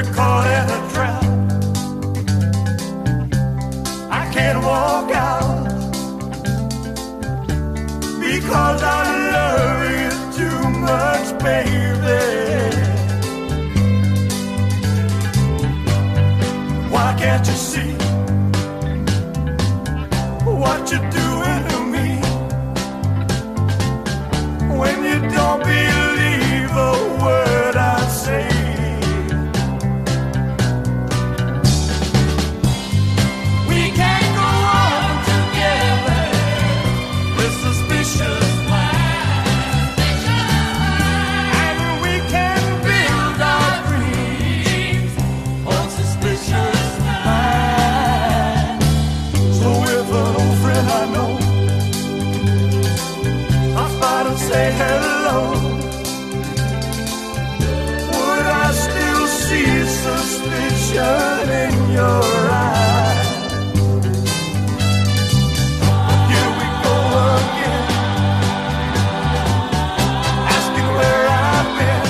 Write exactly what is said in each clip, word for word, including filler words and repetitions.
We're caught in a trap. I can't walk out because our love is too much, baby. Why can't you see what you're doing to me? When you don't believe a word I say, we can't go on together with suspicious minds, and we can build our dreams on suspicious minds. So if an old friend I know stops by to say hello, would I still see suspicion in your eyes? Here we go again, asking where I've been.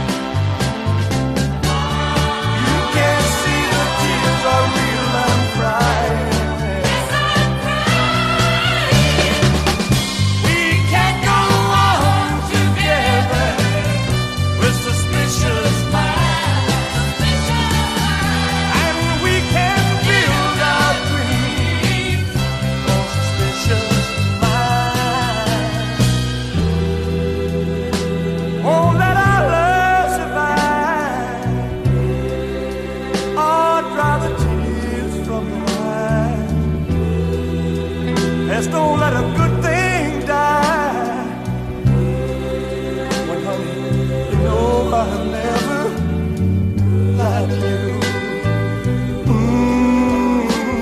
You can't see the tears are real, I'm crying. We can't go on together with suspicious minds, and we can build our dreams on suspicious minds. Oh, let our love survive. Oh, dry the tears from your eyes. Just don't let a good thing die. When, honey, you know I've never lied to you. Mm.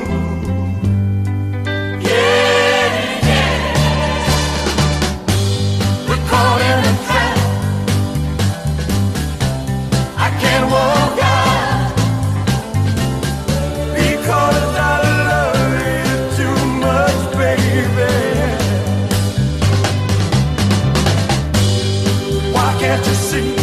Yeah, yeah. We're caught in a trap. I can't walk out because I love you too much, baby. Why can't you see